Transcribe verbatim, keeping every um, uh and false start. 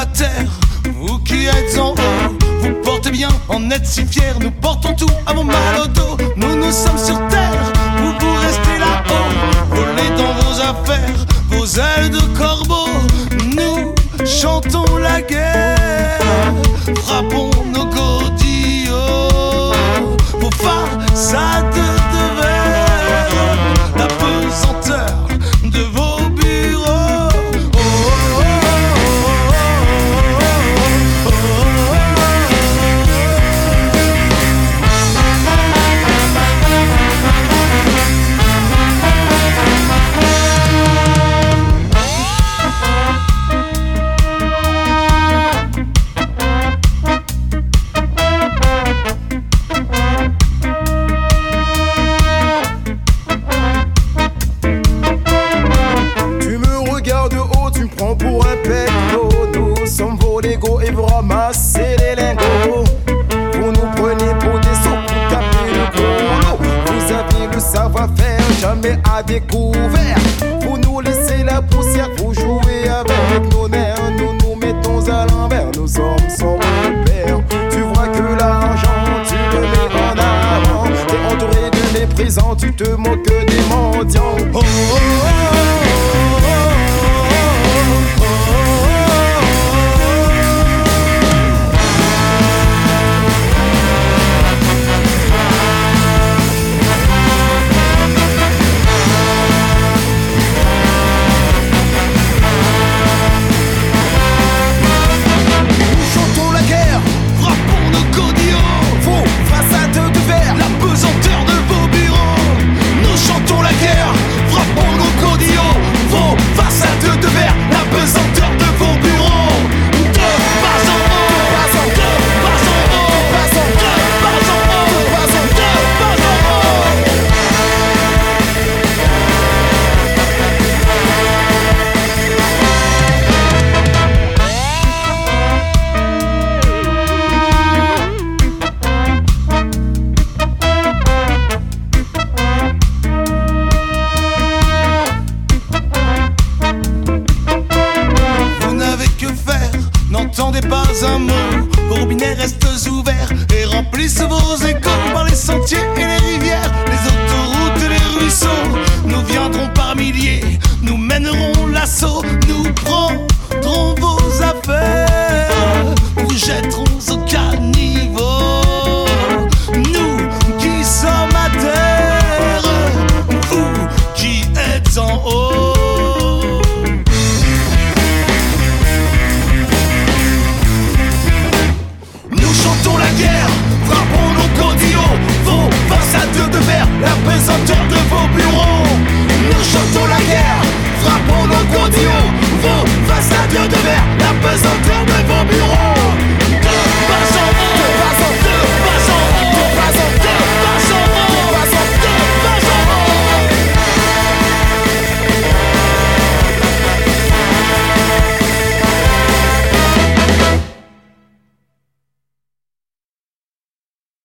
la terre, vous qui êtes en haut, vous portez bien, en êtes si fiers. Nous portons tout à vos mal au dos. Nous, nous sommes sur terre, vous, vous restez là-haut. Volez dans vos affaires, vos ailes de corbeau. Nous chantons la guerre, frappons nos godillots, vos façades de verre, la pesanteur de vos bureaux. Oh, oh, oh, oh, oh, oh, pour un pecto, nous sommes vos Legos et vous ramassez les lingots. Vous nous prenez pour des sots, pour taper le gros. Vous avez le savoir-faire, jamais à découvert. Vous nous laissez la poussière, vous jouez avec nos nerfs. Nous nous mettons à l'envers, nos hommes sont repères. Tu vois que l'argent, tu le mets en avant. T'es entouré de méprisants, tu te moques des mendiants. Oh, oh, oh, oh. N'entendez pas un mot, vos robinets restent ouverts et remplissent vos